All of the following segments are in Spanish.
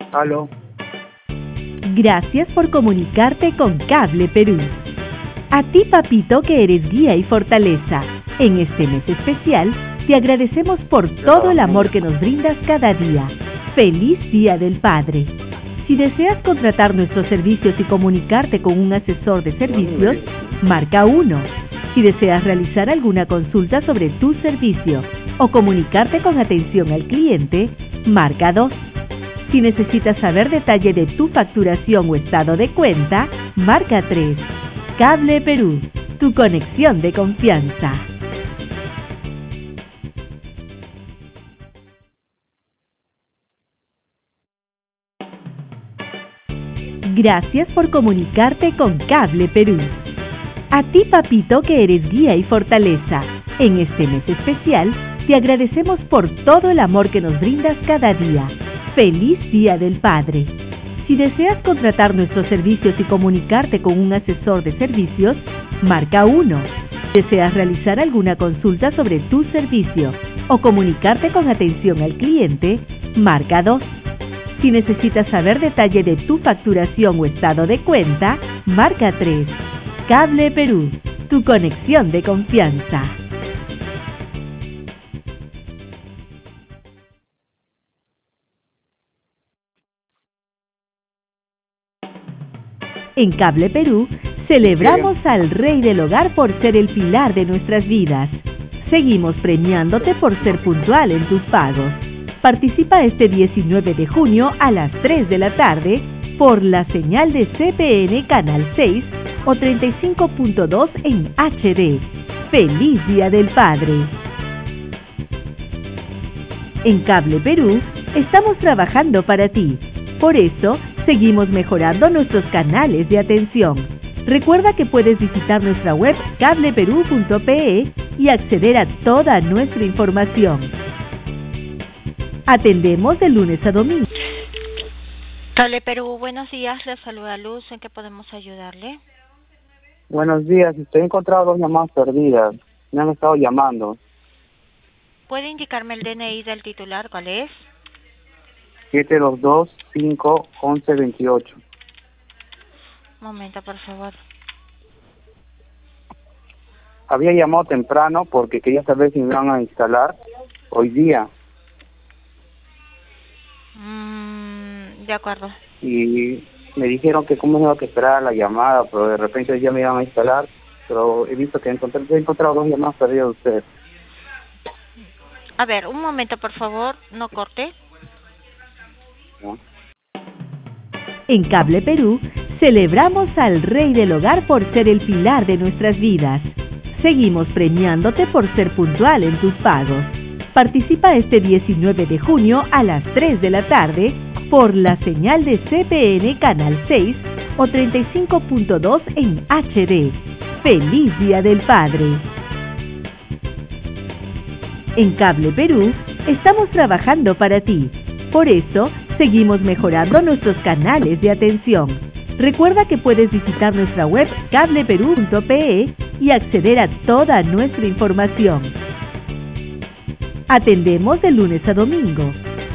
Aló. Gracias por comunicarte con Cable Perú. A ti, papito, que eres guía y fortaleza, en este mes especial, te agradecemos por todo el amor que nos brindas cada día. ¡Feliz Día del Padre! Si deseas contratar nuestros servicios y comunicarte con un asesor de servicios, marca 1. Si deseas realizar alguna consulta sobre tu servicio o comunicarte con atención al cliente, marca 2. Si necesitas saber detalle de tu facturación o estado de cuenta, marca 3. Cable Perú, tu conexión de confianza. Gracias por comunicarte con Cable Perú. A ti, papito, que eres guía y fortaleza, en este mes especial, te agradecemos por todo el amor que nos brindas cada día. ¡Feliz Día del Padre! Si deseas contratar nuestros servicios y comunicarte con un asesor de servicios, marca 1. Si deseas realizar alguna consulta sobre tu servicio o comunicarte con atención al cliente, marca 2. Si necesitas saber detalle de tu facturación o estado de cuenta, marca 3. Cable Perú, tu conexión de confianza. En Cable Perú, celebramos al Rey del Hogar por ser el pilar de nuestras vidas. Seguimos premiándote por ser puntual en tus pagos. Participa este 19 de junio a las 3 de la tarde por la señal de CPN Canal 6 o 35.2 en HD. ¡Feliz Día del Padre! En Cable Perú, estamos trabajando para ti. Por eso, seguimos mejorando nuestros canales de atención. Recuerda que puedes visitar nuestra web cableperú.pe y acceder a toda nuestra información. Atendemos de lunes a domingo. Cable Perú, buenos días. Les saluda Luz. ¿En qué podemos ayudarle? Buenos días. Estoy encontrado 2 llamadas perdidas. Me han estado llamando. ¿Puede indicarme el DNI del titular? ¿Cuál es? 722-511-28. Un momento, por favor. Había llamado temprano porque quería saber si me van a instalar hoy día. De acuerdo. Y me dijeron que cómo tengo que esperar la llamada, pero de repente ya me iban a instalar. Pero he visto que he encontrado 2 llamadas perdidas de ustedes. A ver, un momento, por favor. No corte. ¿No? En Cable Perú, celebramos al Rey del Hogar por ser el pilar de nuestras vidas. Seguimos premiándote por ser puntual en tus pagos. Participa este 19 de junio a las 3 de la tarde por la señal de CPN Canal 6 o 35.2 en HD. ¡Feliz Día del Padre! En Cable Perú, estamos trabajando para ti. Por eso, seguimos mejorando nuestros canales de atención. Recuerda que puedes visitar nuestra web cableperú.pe y acceder a toda nuestra información. Atendemos de lunes a domingo.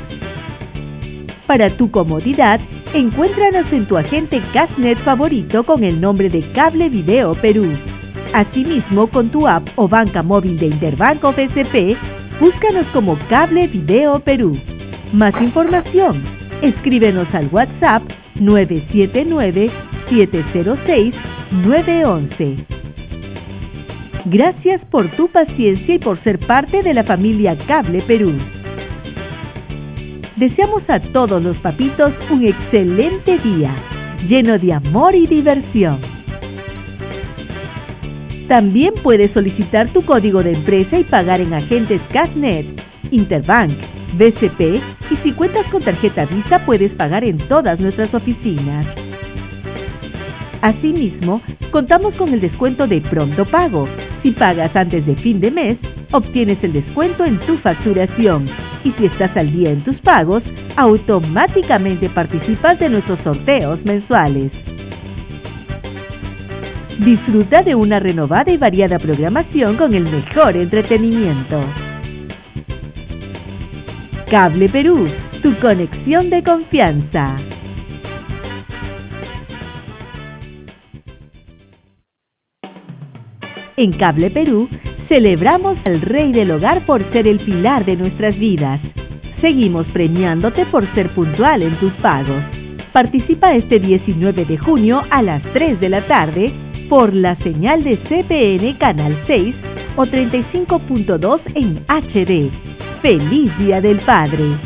Para tu comodidad, encuéntranos en tu agente Cashnet favorito con el nombre de Cable Video Perú. Asimismo, con tu app o banca móvil de Interbanco FSP, búscanos como Cable Video Perú. Más información, escríbenos al WhatsApp 979-706-911. Gracias por tu paciencia y por ser parte de la familia Cable Perú. Deseamos a todos los papitos un excelente día, lleno de amor y diversión. También puedes solicitar tu código de empresa y pagar en agentes Cashnet, Interbank, BCP y si cuentas con tarjeta Visa puedes pagar en todas nuestras oficinas. Asimismo, contamos con el descuento de Pronto Pago. Si pagas antes de fin de mes, obtienes el descuento en tu facturación. Y si estás al día en tus pagos, automáticamente participas de nuestros sorteos mensuales. Disfruta de una renovada y variada programación con el mejor entretenimiento. Cable Perú, tu conexión de confianza. En Cable Perú, celebramos al Rey del Hogar por ser el pilar de nuestras vidas. Seguimos premiándote por ser puntual en tus pagos. Participa este 19 de junio a las 3 de la tarde por la señal de CPN Canal 6 o 35.2 en HD. ¡Feliz Día del Padre!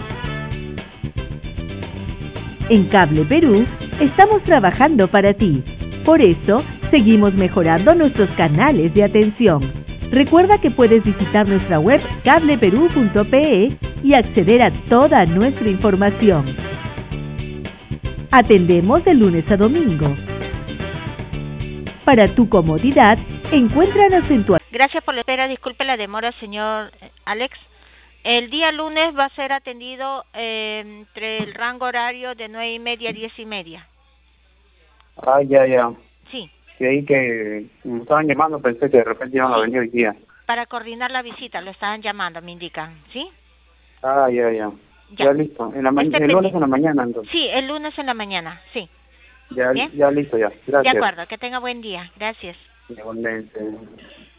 En Cable Perú, estamos trabajando para ti. Por eso, seguimos mejorando nuestros canales de atención. Recuerda que puedes visitar nuestra web cableperú.pe y acceder a toda nuestra información. Atendemos de lunes a domingo. Para tu comodidad, encuéntranos en tu... Gracias por la espera. Disculpe la demora, señor Alex. El día lunes va a ser atendido entre el rango horario de 9:30 a 10:30. Ah, ya. Sí. Creí que me estaban llamando, pensé que de repente iban a venir hoy día. Para coordinar la visita, lo estaban llamando, me indican, ¿sí? Ah, ya. Ya listo. El lunes en la mañana, entonces. Sí, el lunes en la mañana, sí. Ya listo, ya. Gracias. De acuerdo, que tenga buen día. Gracias. Igualmente.